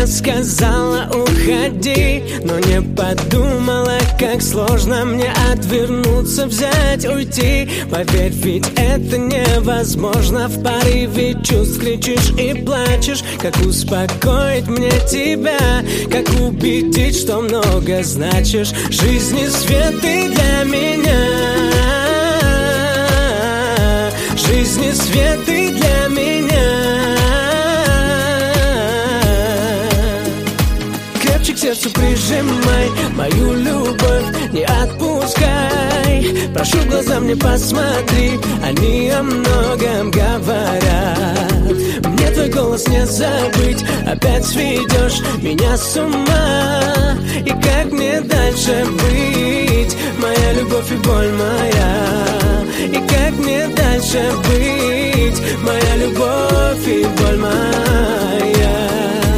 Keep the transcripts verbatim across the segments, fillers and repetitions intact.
мне сказала уходи, но не подумала, как сложно мне отвернуться, взять, уйти. Поверь, ведь это невозможно. В порыве чувств кричишь и плачешь. Как успокоить мне тебя, как убедить, что много значишь. Жизни свет ты для меня, жизни свет ты для меня. Крепче к сердцу прижимай мою любовь, не отпускай. Прошу, в глаза мне посмотри, они о многом говорят. Мне твой голос не забыть, опять сведешь меня с ума. И как мне дальше быть, моя любовь и боль моя? И как мне дальше быть, моя любовь и боль моя?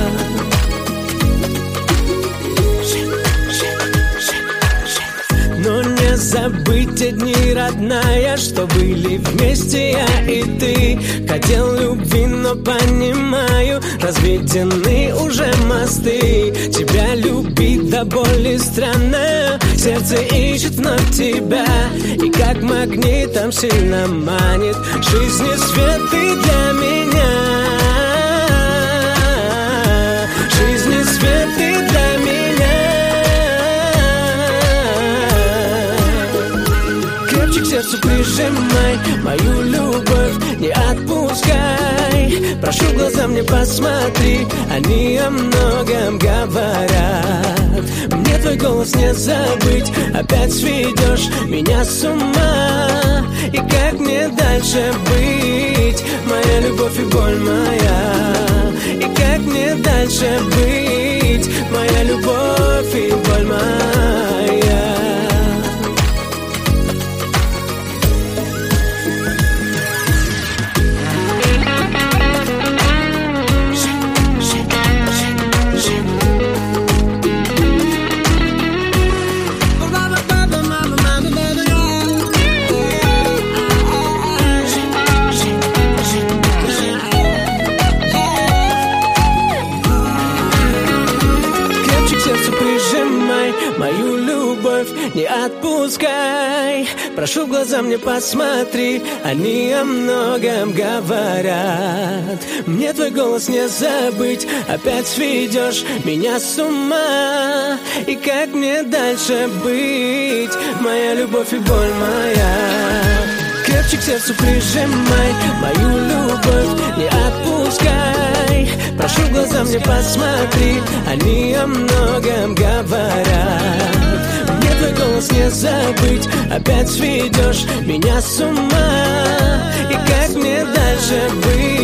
Но не забыть те дни, родная, что были вместе я и ты. Хотел любви, но понимаю, разведены уже мосты. Тебя любить до боли странно, сердце ищет вновь тебя. И как магнитом сильно манит, жизни свет ты для меня, жизни свет ты для меня. Крепче к сердцу прижимай мою любовь, не отпускай. Прошу, в глаза мне посмотри, они о многом говорят. Мне твой голос не забыть, опять сведешь меня с ума. И как мне дальше быть, моя любовь и боль моя? И как мне дальше быть, моя любовь и боль моя? Мою любовь не отпускай. Прошу, в глаза мне посмотри, они о многом говорят. Мне твой голос не забыть, опять сведешь меня с ума. И как мне дальше быть, моя любовь и боль моя? Крепче к сердцу прижимай мою любовь, не отпускай. Прошу, в глаза мне посмотри, они о многом говорят. Мне твой голос не забыть, опять сведешь меня с ума. И как мне дальше быть?